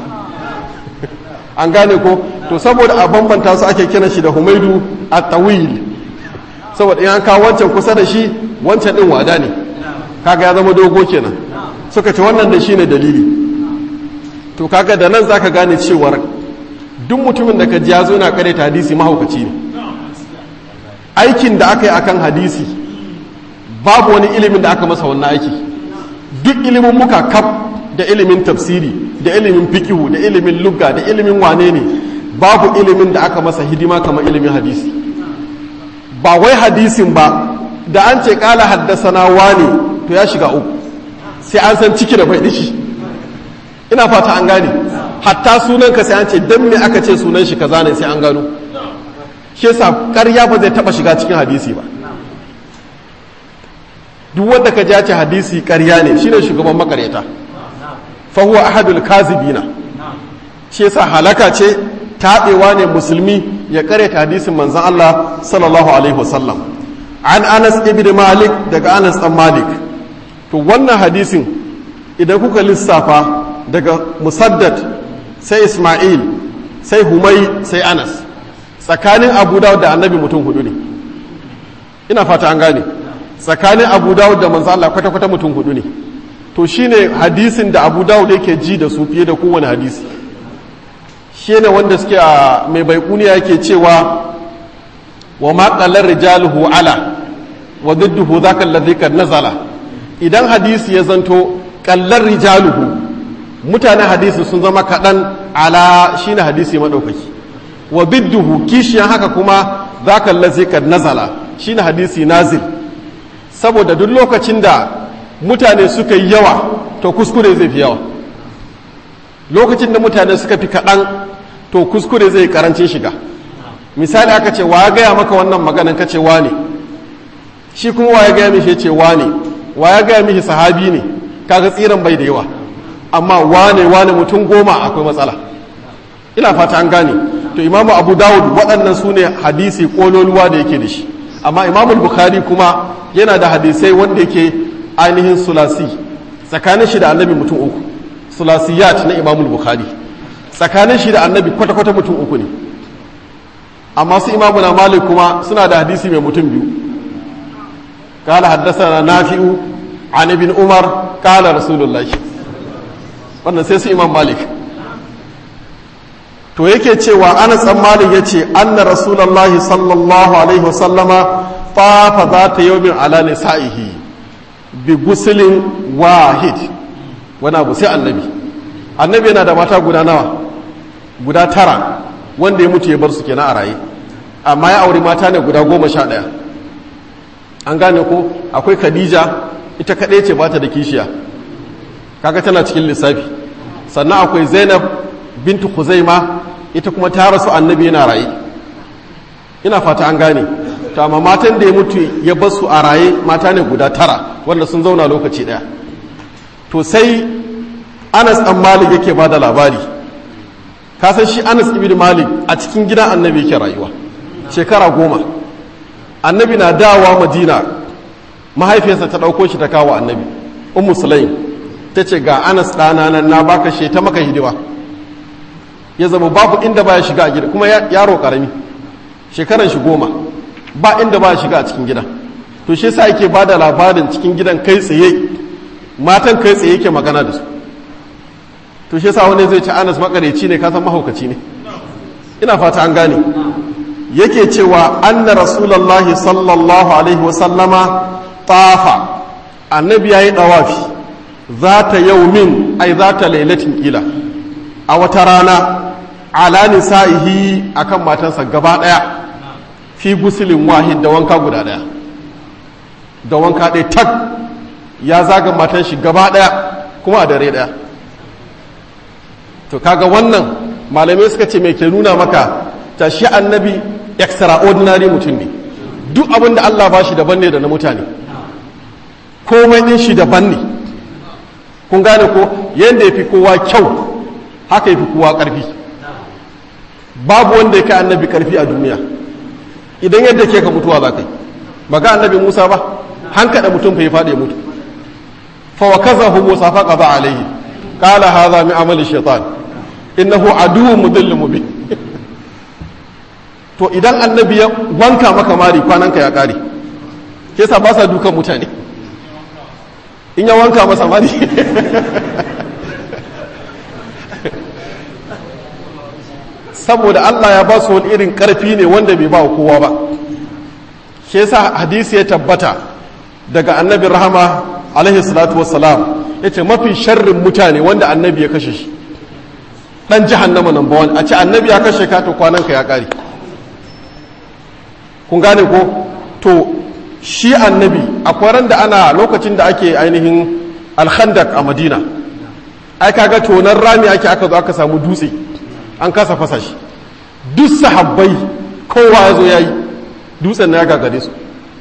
an gane ko? to saboda a bambanta su ake kiran shi da Humaydu at-Tawil, saboda in an kawo wancan kusa da shi wancan din wada ne, kaga ya zama dogo kenan. suka ce wannan da shine dalili. to kaga da nan zaka gane cewar duk mutumin da ka ji ya zo na kare ta hadisi mahaukaci ne. aikin da aka yi akan hadisi babu wani ilimin da aka masa wannan aiki. duk ilimin muka kaf da ilimin tafsiri da ilimin fikihu da ilimin lugga da ilimin wane ne, babu ilimin da aka masa hidima kamar ilimin hadisi. ba wai hadisin ba, da an ce kala haddasana wane to ya shiga uku, sai an san ciki da bai dishi. ina fata an gane, hatta sunanka sai an ce dan me aka ce sunan shi kaza ne sai an gano. shi yasa ƙarya ba zai taba shiga cikin hadisi ba. duk wanda ka ja ce hadisi ƙarya ne shine shugaban makaryata, fa huwa ahadul kazibina. shi yasa halaka ce, taɓewa ne musulmi ya karyata hadisin manzon Allah sallallahu alaihi wasallam. an Anas ibn Malik, daga Anas dan Malik. to wannan hadisin idan kuka lissafa daga Musaddad sai Isma'il sai Humay sai Anas, tsakanin Abu Dawud da Annabi mutum hudu ne. ina fata an gane, tsakanin Abu Dawud da manzo Allah kwata-kwata mutum hudu ne. to shine hadisin da Abu Dawud yake ji da su fiye da kowane hadisi. shine wanda suke a mai baikuniya yake cewa wa ma qallar rijaluhu ala wa didduhu dhaka alladhi kad nazala. idan hadisi ya zanto qallar rijaluhu, mutanen hadisi sun zama kadan, ala shine hadisi madaukaki, wa didduhu kishiyan haka kuma dhaka alladhi kad nazala shine hadisi nazil. saboda duk lokacin da mutane suka yi yawa to kuskure zai fi yawa, lokacin da mutane suka fi kaɗan to kuskure zai karancin shiga. misali aka ce wa ya gaya maka wannan maganan, ka ce wa ne, shi kuma wa ya gaya mishi ya ce wa ne, wa ya gaya mishi sahabi ne, kaga tsiran bai da yawa. amma wane mutum 10 akwai matsala. ina fata an gane. to imamu Abu Dawud waɗannan su ne hadisi ƙololuwa da yake da shi, amma imamu Bukhari kuma yana da hadisai wanda yake ainihin sulasi tsakanin shi da annabi mutum 3, sulasiyat na imamu Bukhari. tsakanin shi da annabi kwata-kwata mutum 3 ne, amma su imamu na malik kuma suna da hadisi mai mutum 2. kala haddasa nafi'u an ibn umar kala rasulullahi, wannan sai su imam malik. to yake cewa anas dan malik yace anna rasulullahi sallallahu alaihi wasallama tafa zata yawmin ala nisa'ihi bi guslin wahid. wani abu sai annabi yana da mata guda nawa? guda 9 wanda ya mutu ya bar su kenan a raye, amma ya auri mata ne guda 11. an gane ko akwai khadija, ita kaɗai ce ba ta da kishiya, kaga tana cikin lissafi. sannan akwai zainab bintu khuzaima, ita kuma ta rasu annabi yana raye. ina fata an gane. to amma matan da ya mutu ya bar su a raye mata ne guda 9 wanda sun zauna lokaci daya. to sai anas dan malik yake ba da labari, ka san shi anas ibn malik a cikin gidan annabi yake rayuwa shekara 10. annabi na dawowa madina, mahaifiyarsa ta ɗauko shi ta kawo annabi, ummu sulaim ta ce ga anas ɗana nan na baka shi ta maka hidima. ya zama babu inda ba ya shiga a gida, kuma yaro ƙarami shekaran shi 10, ba inda ba ya shiga a cikin gidan. to shi sa yake ba da labarin cikin gidan kai tsaye, matan kai tsaye yake magana da su. to shi sa wani zai ci anas makareci ne, kasan mahaukaci ne. ina fata an gane. yake cewa anna rasulullahi sallallahu alaihi wasallama tafa, annabi yayi dawafi zata yaumin ai zata lailatin kila, a wata rana ala nisa'ihi akan matansa gaba daya, fi gusulin wahid da wanka guda daya, da wanka ɗaya tak ya zaga matan shi gaba daya kuma a dare daya. to kaga wannan malamai suka ce me ke nuna maka ta shi annabi extraordinary mutum ne. duk abin da Allah ba shi daban ne da na mutane, komai din shi daban ne. kun gane ko yadda ya fi kowa kyau haka ya fi kowa ƙarfi. babu wanda ya kai annabi ƙarfi a duniya. idan yadda ke ka mutuwa za ka yi, ba ga annabi musa ba, hankaɗa mutum fa ya faɗi ya mutu. fa wa kaza hu musa fa qaza alaihi qala hadha min amali shaitan innahu aduwwun mudillun mubin. to idan annabi ya wanka maka mari kwananka ya kare, ke sa ba sa dukan mutane in ya wanka masa mari. saboda Allah ya ba su wani irin karfi ne wanda bai ba wa kowa ba. ke sa hadisi ya tabbata daga annabi rahama alaihi salatu wassalam, ya ce mafi sharrin mutane wanda annabi ya kashe shi dan jahannama number 1. a ce annabi ya kashe ka to kwananka ya kare. kun gane ko? to shi annabi akwai ran da ana lokacin da ake ainihin alkhandak a madina, ai kaga tonar rami ake, aka zo aka samu dutse an kasa fasa shi, duk sahabbai kowa ya zo yayi, dutsen na ya gagare su.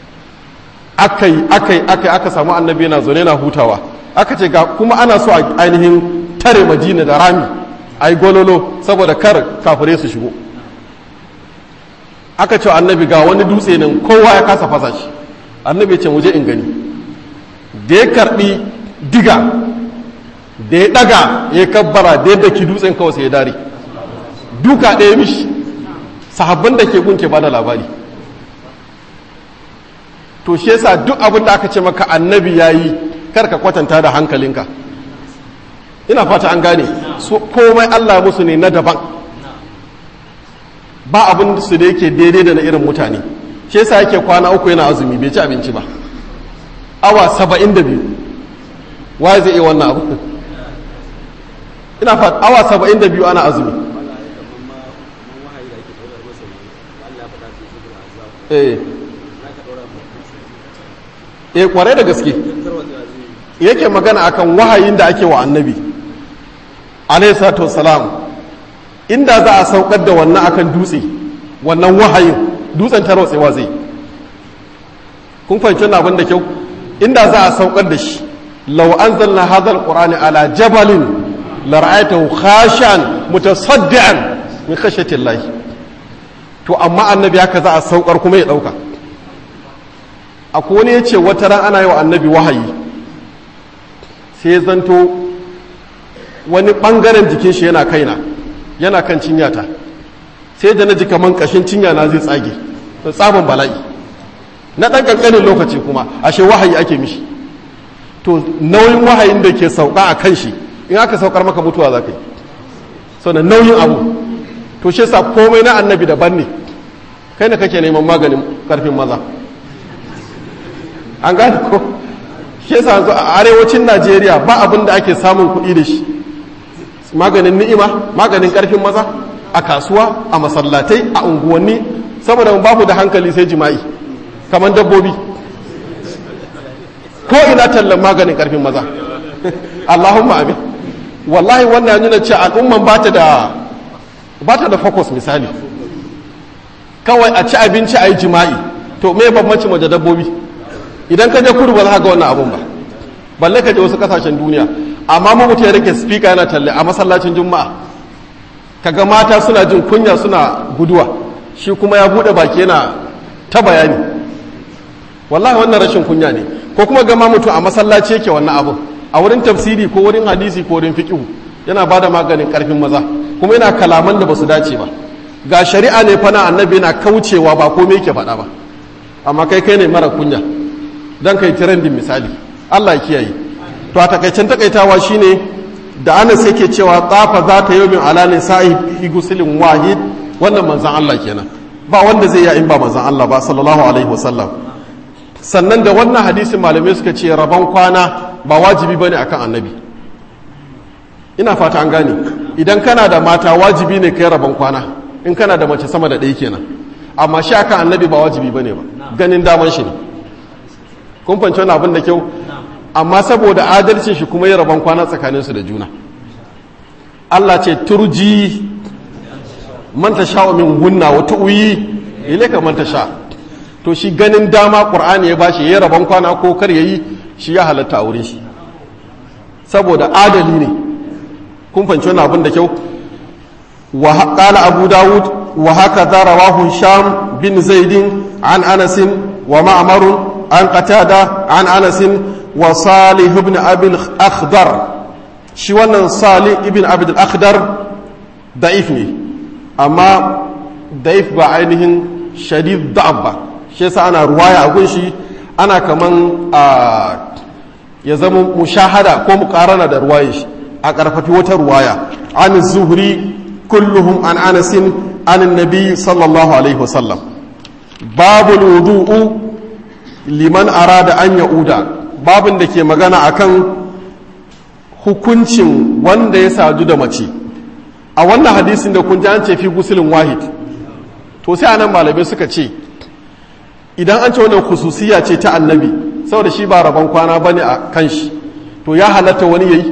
aka samu annabi yana zaune na hutawa, aka ce ga kuma ana so a ainihin tare madina da rami ai gololo saboda kar kafirai su shigo. aka ce annabi ga wani dutse nan kowa ya kasa fasa shi, annabi ce waje in gani. da ya karbi diga, da ya daga ya kabbara, da yadda ki dutsen kawai sai ya dare, duka ɗaya mishi. sahabban da ke gunke ba da labari. to shi yasa duk abin da aka ce maka annabi yayi karka kwatanta da hankalinka. ina fata an gane. so komai Allah musu ne na daban, ba abin su da yake daidai da na irin mutane. shi yasa yake kwana 3 yana azumi bai ci abinci ba, awa 72. waye zai iya wannan abu? ina fata awa 72 ana azumi. kwarai da gaske yake magana akan wahayin da ake wa annabi alayhi salatu wassalam. inda za a saukar da wannan akan dutse, wannan wahayin dutsen tarwatsewa zai. kun fahimci wannan abin da kyau? inda za a saukar da shi, law anzalna hadha alqur'ana ala jabalin la ra'aytahu khashan mutasaddian min khashyati Allah. to amma annabi haka za a saukar kuma ya dauka. akwai wani ya ce wata ran ana yi wa annabi wahayi, sai zanto wani ɓangaren jikin shi yana kaina, yana kan cinyata sai da na ji kaman kashin cinya na zai tsage da tsaban bala'i na ɗan ƙanƙanin lokaci kuma ashe wahayi ake mishi to nauyin wahayin da ke sauka a kan shi in aka saukar maka mutuwa za ka yi so na nauyin abu to shi sa komai na annabi daban ne kai ne kake neman maganin karfin maza an gane ko shi sa a arewacin najeriya ba abin da ake samun kuɗi da shi maganin ni'ima maganin karfin maza a kasuwa a masallatai a unguwanni saboda babu da hankali sai jima'i kamar dabbobi ko ina tallan maganin karfin maza Allahumma amin wallahi wannan nuna cewa al'umman ba ta da focus misali kawai a ci abinci a yi jima'i to me bambanci da dabbobi idan ka je kudu ba za ka ga wannan abun ba balle ka je wasu kasashen duniya amma mu mutum ya rike speaker yana talle a masallacin juma'a kaga mata suna jin kunya suna guduwa shi kuma ya bude baki yana ta bayani wallahi wannan rashin kunya ne ko kuma gama mutum a masallaci yake wannan abun a wurin tafsiri ko wurin hadisi ko wurin fiqh yana bada maganin karfin maza kuma yana kalaman da basu dace ba ga shari'a ne fa na annabi yana kaucewa ba komai yake faɗa ba amma kai ne mara kunya dan kai trending misali Allah ya kiyaye to a takaicen takaitawa shine da Anas yake cewa tsafa za ta yawmin ala nisa'i guslin wahid wannan manzon Allah kenan ba wanda zai yi in ba manzon Allah ba sallallahu alaihi wasallam sannan da wannan hadisin malamai suka ce rabon kwana ba wajibi bane akan annabi ina fata an gane idan kana da mata wajibi ne kai rabon kwana in kana da mace sama da ɗaya kenan amma shi akan annabi ba wajibi bane ba ganin daman shi ne kun fahimci wannan abin da kyau amma saboda adalcin shi kuma ya rabon kwana tsakaninsu da juna Allah ce turji man tasha min hunna wa tu'yi ilayka man tasha to shi ganin dama qur'ani ya bashi ya rabon kwana ko kar yayi shi ya halatta a wurin shi saboda adali ne kun fahimci wannan abin da kyau wa qala abu daud wa hakadha rawahu sham bin zaid an anas wa ma'mar an qatada an anas wa salih ibn abi al-akhdar shi wannan salih ibn abi al-akhdar da'if ne amma da'if ba ainihin shadid da'ab ba shi yasa ana ruwaya a gunshi ana kaman ya zama mushahada ko muqarana da ruwayar shi a karfafi wata ruwaya an zuhri kulluhum an anas an annabi sallallahu alaihi wasallam babul wudu'u liman arada an ya'uda babin da ke magana akan hukuncin wanda ya sadu da mace a wannan hadisin da kun ji an ce fi gusulin wahid to sai anan malamai suka ce idan an ce wannan khususiyya ce ta annabi saboda shi ba rabon kwana bane a kan shi to ya halatta wani yayi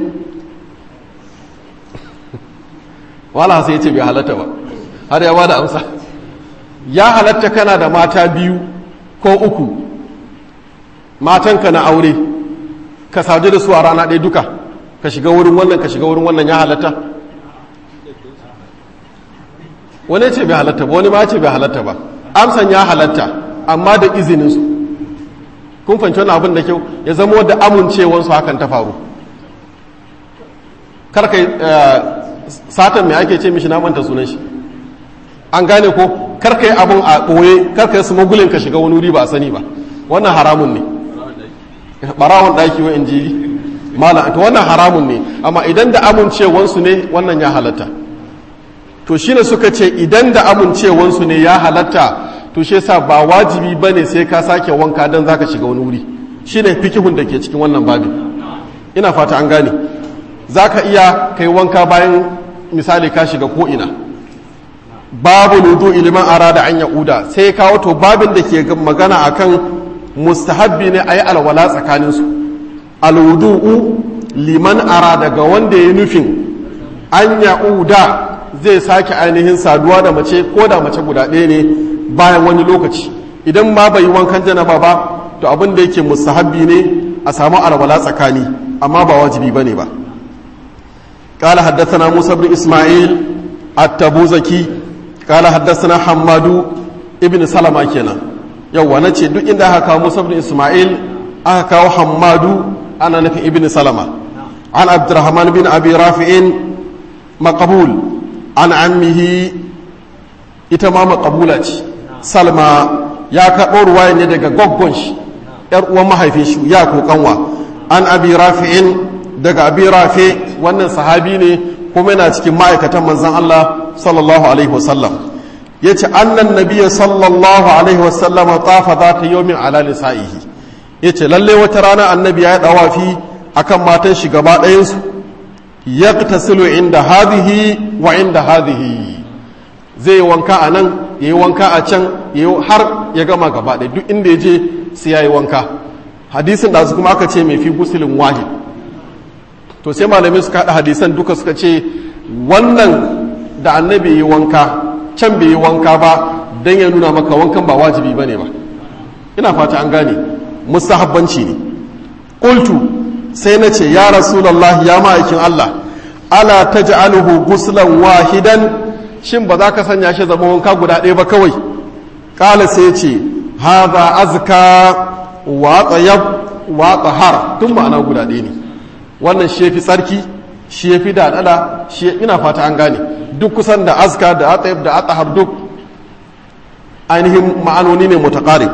wala sai ya ce bai halatta ba har ya bada amsa ya halatta kana da mata biyu ko uku matanka na aure ka sadu da su a rana ɗaya duka ka shiga wurin wannan ka shiga wurin wannan ya halatta wani ce bai halatta ba wani ma ce bai halatta ba amsan ya halatta amma da izininsu kun fahimci wani abin da kyau ya zama da amincewansu hakan ta faru karka satan mai ake ce mishi na manta sunan shi an gane ko karka yi abin a ɓoye karka yi smugulin ka shiga wani wuri ba a sani ba wannan haramun ne barawon ɗaki wa injili malam to wannan haramun ne amma idan da amincewansu ne wannan ya halatta to shine suka ce idan da amincewansu ne ya halatta to shi yasa ba wajibi bane sai ka sake wanka dan zaka shiga wani wuri shine fikihun da ke cikin wannan babi ina fata an gane zaka iya kai wanka bayan misali ka shiga ko ina babu wudu liman arada an yauda sai kawo to babin da ke magana akan mustahabbi ne ayi alwala tsakanin su alwudu liman arada ga wanda ya nufin an yauda zai sake ainihin saduwa da mace ko da mace guda ɗaya ne bayan wani lokaci idan ma bai yi wankan janaba ba to abin da yake mustahabbi ne a samu alwala tsakani amma ba wajibi bane ba قال حدثنا موسى بن إسماعيل التبوذكي قال حدثنا حماد ابن سلمة كنا يوا نتي duk inda aka kawo Musa ibn Isma'il aka kawo Hammadu ana nufin ibn Salama an Abdurrahman bin Abi Rafi'in maqbul an ammihi ita ma maqbula ce salma ya karɓo ruwaya ne daga goggon shi yar uwan mahaifin shi ya ko kanwa an abi rafi'in daga abi rafi wannan sahabi ne kuma yana cikin ma'aikatan manzon Allah sallallahu alaihi wasallam yace annan nabiyyi sallallahu alaihi wasallam tafa zata yawmin ala nisa'ihi yace lalle wata rana annabi ya dawafi akan matan shi gaba ɗayan su yaqtasilu inda hadhihi wa inda hadhihi zai wanka a nan yayi wanka a can yayi har ya gama gaba ɗaya duk inda yaje sai yayi wanka hadisin da su kuma aka ce mai fi gusulin wahid to sai malamai suka haɗa hadisan duka suka ce wannan da annabi yi wanka can bai yi wanka ba don ya nuna maka wankan ba wajibi ba ne ba ina fata an gane mustahabbanci ne ƙultu sai na ce ya rasulallah ya ma'aikin Allah ala ta ja'aluhu guslan wahidan shin ba za ka sanya shi zama wanka guda ɗaya ba kawai ƙala sai ce haza azka wa tsayab wa tsahar tun ma'ana guda ɗaya ne wannan shi fi tsarki shi fi daɗaɗa shi ina fata an gane duk kusan da azka da atayib da atahar duk ainihin ma'anoni ne mutaqarib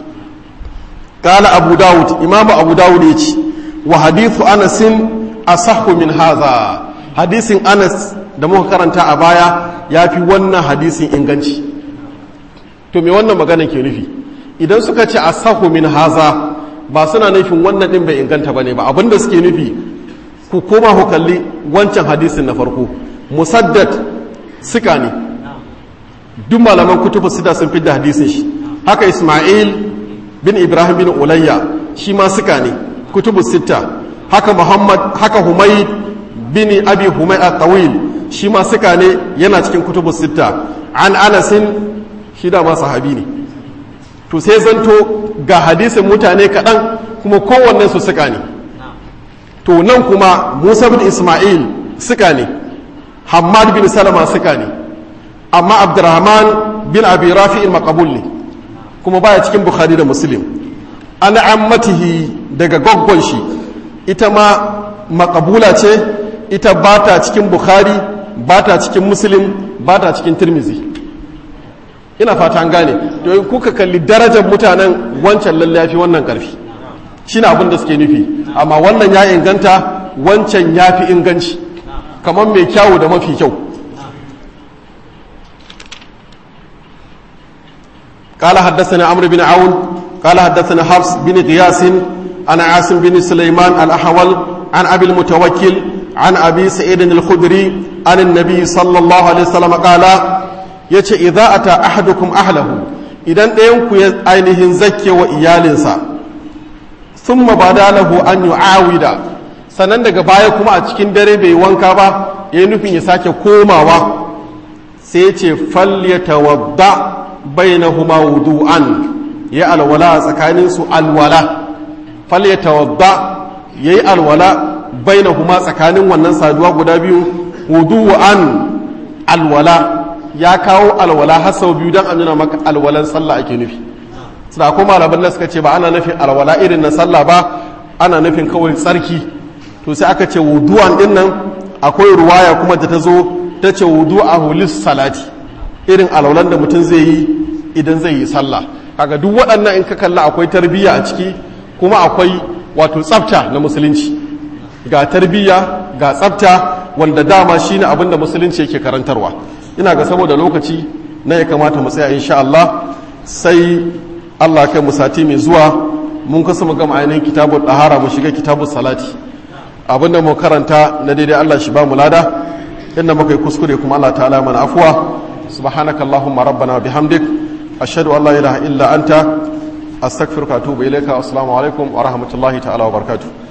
qala abu dawud imamu abu dawud yace wa hadithu anas asahhu min hadha hadisin anas da muka karanta a baya yafi wannan hadisin inganci to me wannan magana ke nufi idan suka ce asahhu min hadha ba suna nufin wannan din bai inganta bane ba abinda suke nufi ku koma ku kalli wancan hadisin na farko musaddad suka ne duk malaman kutubu sita sun fi da hadisin shi haka ismail bin ibrahim bin ulayya shi ma suka ne kutubu sita haka muhammad haka humayd bin abi humayd at-tawil shi ma suka ne yana cikin kutubu sita an anasin shi da ma sahabi ne to sai zanto ga hadisin mutane kaɗan kuma kowannen su suka ne to nan kuma musa bin ismail suka ne hamad bin salama suka ne amma abdurrahman bin abi rafi'il maqbul ne kuma baya cikin bukhari da muslim ana ammatihi daga goggon shi ita ma maqbula ce ita bata cikin bukhari bata cikin muslim bata cikin tirmizi ina fata an gane to kuka kalli darajar mutanen wancan lalle yafi wannan karfi shine abin da suke nufi amma wannan ya inganta wancan yafi inganci kamar mai kyawu da mafi kyau قال حدثنا عمرو بن عون قال حدثنا حفص بن غياث عن عاصم بن سليمان الأحول عن أبي المتوكل عن أبي سعيد الخدري عن النبي صلى الله عليه وسلم قال يتي إذا أتى أحدكم أهله إذن ينكو أينهن زكي وإيالنسا ثم بدا له أن يعاود sannan daga baya kuma a cikin dare bai wanka ba ya yi nufin ya sake komawa sai ya ce falyatawadda bainahuma wudu'an ya alwala tsakanin su alwala falyatawadda yayi alwala bainahuma tsakanin wannan saduwa guda biyu wudu'an alwala ya kawo alwala har sau biyu dan an nuna maka alwalan sallah ake nufi sai kuma malaman da suka ce ba ana nufin alwala irin na sallah ba ana nufin kawai tsarki to sai aka ce wudu'an din nan akwai ruwaya kuma da ta zo ta ce wudu'ahu lis salati irin alwalan da mutum zai yi idan zai yi sallah kaga duk waɗannan in ka kalla akwai tarbiyya a ciki kuma akwai wato tsafta na musulunci ga tarbiyya ga tsafta wanda dama shine abin da musulunci yake karantarwa ina ga saboda lokaci na ya kamata mu tsaya insha Allah sai Allah kai mu sati mai zuwa mun kasa mu gama ainihin kitabul dahara mu shiga kitabul salati abinda mu karanta na daidai Allah shi ba mu lada inda muka yi kuskure kuma Allah ta'ala mana afuwa subhanakallahumma rabbana bihamdik ashhadu an la ilaha illa anta astaghfiruka wa atubu ilayka assalamu alaikum wa rahmatullahi ta'ala wa barakatuh